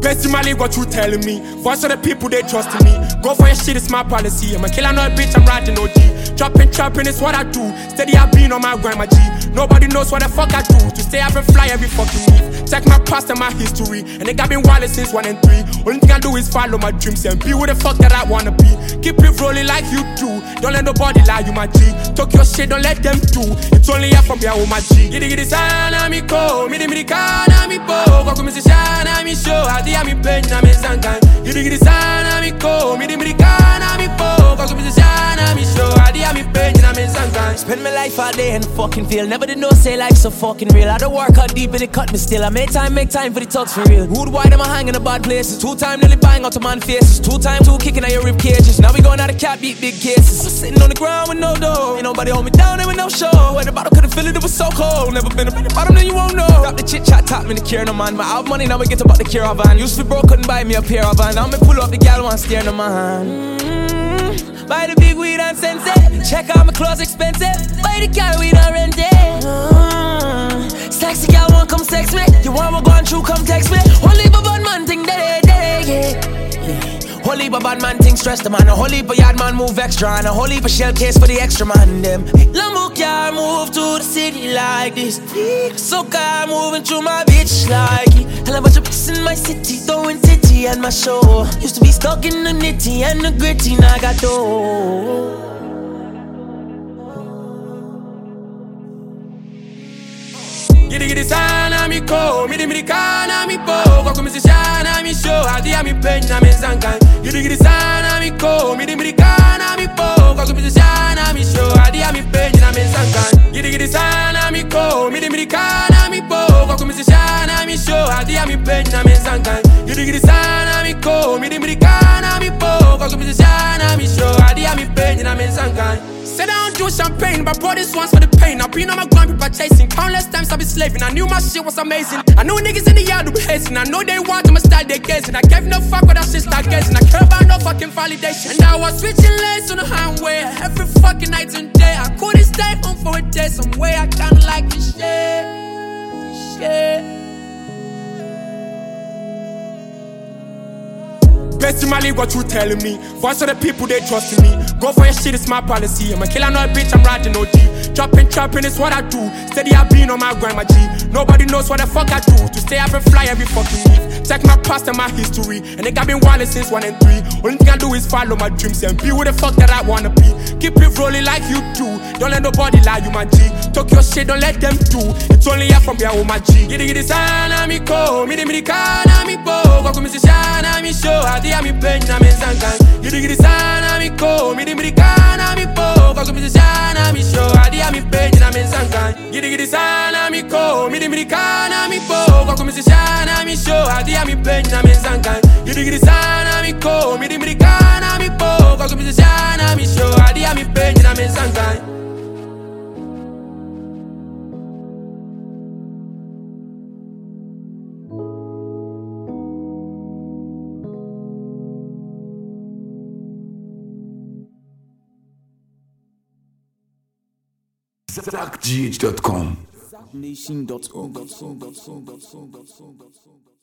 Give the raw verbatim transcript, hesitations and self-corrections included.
Best in my league, what you telling me? Voice of the people, they trusting me. Go for your shit, it's my policy. I'm a killer, not a bitch, I'm riding O G. Chopping, chopping, it's what I do. Steady, I've been on my grind, my G. Nobody knows what the fuck I do. To stay up and fly every fucking week. Check my past and my history. And they got been wild since one and three. Only thing I do is follow my dreams and be who the fuck that I wanna be. Keep it rolling like you do. Don't let nobody lie, you my G. Talk your shit, don't let them do. It's only up from here, oh my G. Giddy giddy sana mi ko, midi midi kana mi po. Kwa kumisi shana mi show, adi ya mi penya mi zangan. Giddy giddy sana mi ko, midi midi kana mi po. Kwa kumisi shana mi show, adi ya mi penya mi zangan. Spend my life all day in the fucking field. Never did know say life so fucking real. I don't work out deep and it cut me still. I make time, make time for the talks for real. Rude wide am I hanging in bad places. Two time nearly buying out to man faces. Two time two kicking at your rib cages. Now we going out of cat beat big cases. I'm sitting on the ground with no dough. Ain't nobody hold me down there with no show. Where the bottle couldn't feel it, it was so cold. Never been up at the bottom, then you won't know. Stop the chit chat, top me the care no man. My out money, now we get about the caravan. Used to be broke, couldn't buy me a pair of van. Now me pull up the gal one stare no man. Mm-hmm. Buy the big weed and sense it. Check out my clothes expensive. Buy the car weed and rent it. Mm-hmm. Sexy gal want come sex me. You want me going through, come text me. Only but bad man thing that day, yeah, yeah. Whole heap of bad man things stress the man. A whole heap of yard man move extra. And a whole heap of shell case for the extra man them. Lambo car move to the city like this. So car moving through my bitch like it. Tell a bunch of bitches in my city throwing titty at my show. Used to be stuck in the nitty and the gritty. Now I got dough. Giddy giddy sana mi ko, midi midi kana mi po. Kwa kumisi shana mi show, adi ya mi penya mi zangan. Giddy giddy sana mi ko, midi midi kana mi po. Kwa kumisi shana mi show, adi ya mi penya mi zangan. Giddy giddy sana mi ko, midi midi kana mi po. Kwa kumisi shana mi show, adi ya mi penya mi zangan. Giddy giddy sana mi ko, midi midi kana mi po. Kwa kumisi shana mi show, adi ya mi penya mi zangan. Said I don't do champagne, but brought this once for the pain. I've been on my grind, people chasing. Countless times I've been slaving. I knew my shit was amazing. I know niggas in the yard who be hazing. I know they want to start their gazing. I gave no fuck with that shit start gazing. I care about no fucking validation. And I was switching lanes on the highway every fucking night and day. I couldn't stay home for a day. Some way I kinda like this shit. This shit. Best in my league, what you telling me? Voice of the people, they trusting me. Go for your shit, it's my policy. I'm a killer, not a bitch, I'm riding O G. Chopping, chopping, it's what I do. Steady, I've been on my grind, my G. Nobody knows what the fuck I do. To stay up and fly every fucking week. Check my past and my history. And they got been wild since one and three. Only thing I do is follow my dreams and be who the fuck that I wanna be. Keep it rolling like you do. Don't let nobody lie, you my G. Talk your shit, don't let them do. It's only up from here, oh my G. Giddy giddy sana mi ko, midi midi kana mi po. Kwa kumisi shana mi show, adi ya mi penya mi zangan. Giddy giddy sana mi ko, midi midi kana mi po. Kwa kumisi shana mi show, adi ya mi penya mi zangan. Giddy giddy sana mi ko, midi midi kana mi po. Kwa kumisi shana mi show, adi ya mi penya mi zangan. Giddy giddy sana mi ko, midi midi kana mi po. Kwa kumisi shana mi show, adi ya mi penya mi zangan. Zach G H dot com Nation dot com